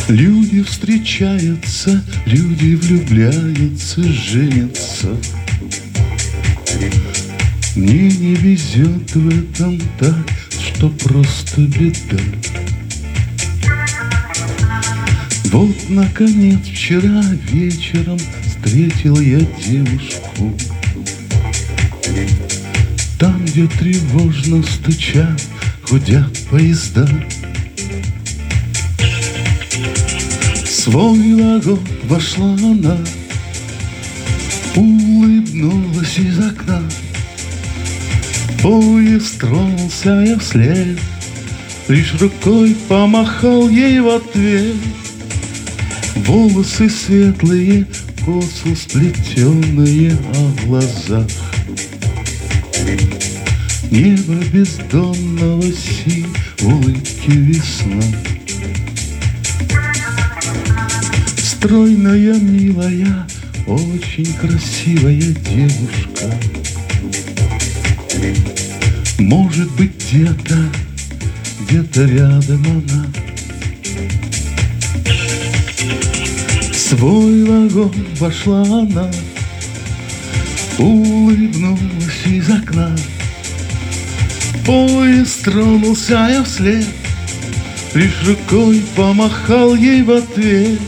Люди встречаются, люди влюбляются, женятся. Мне не везет в этом так, что просто беда. Вот, наконец, вчера вечером встретил я девушку. Там, где тревожно стучат, гудят поезда. В свой вагон вошла она, улыбнулась из окна. Поезд тронулся, я вслед, лишь рукой помахал ей в ответ. Волосы светлые, косы сплетенные, а в глазах небо бездонного синь, улыбки весна. Стройная, милая, очень красивая девушка. Может быть, где-то рядом она. В свой вагон вошла она, улыбнулась из окна. Поезд тронулся, я вслед, лишь рукой помахал ей в ответ.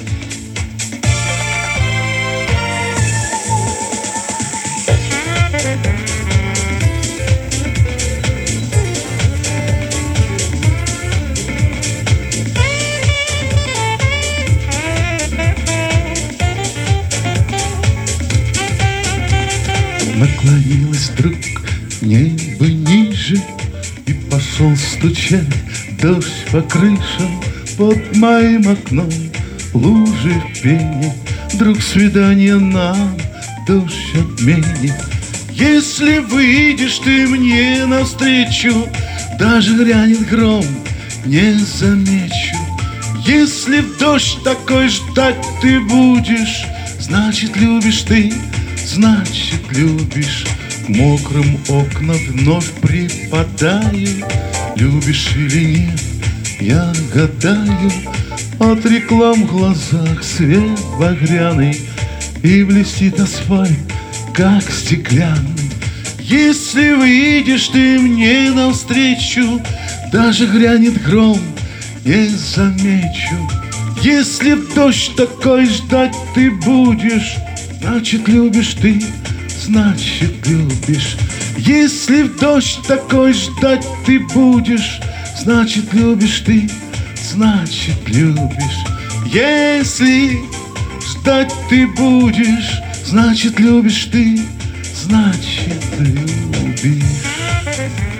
Наклонилась вдруг небо ниже, и пошел стучать дождь по крышам. Под моим окном лужи в пене, вдруг свидание нам дождь отменит. Если выйдешь ты мне навстречу, даже грянет гром, не замечу. Если в дождь такой ждать ты будешь, значит, любишь ты, значит, любишь. К мокрым окнам вновь припадаю. Любишь или нет, я гадаю. От реклам в глазах свет багряный, и блестит асфальт, как стеклянный. Если выйдешь ты мне навстречу, даже грянет гром, не замечу. Если в дождь такой ждать ты будешь, значит, любишь ты, значит, любишь. Если в дождь такой ждать ты будешь, значит, любишь ты, значит, любишь. Если ждать ты будешь, значит, любишь ты, значит, любишь.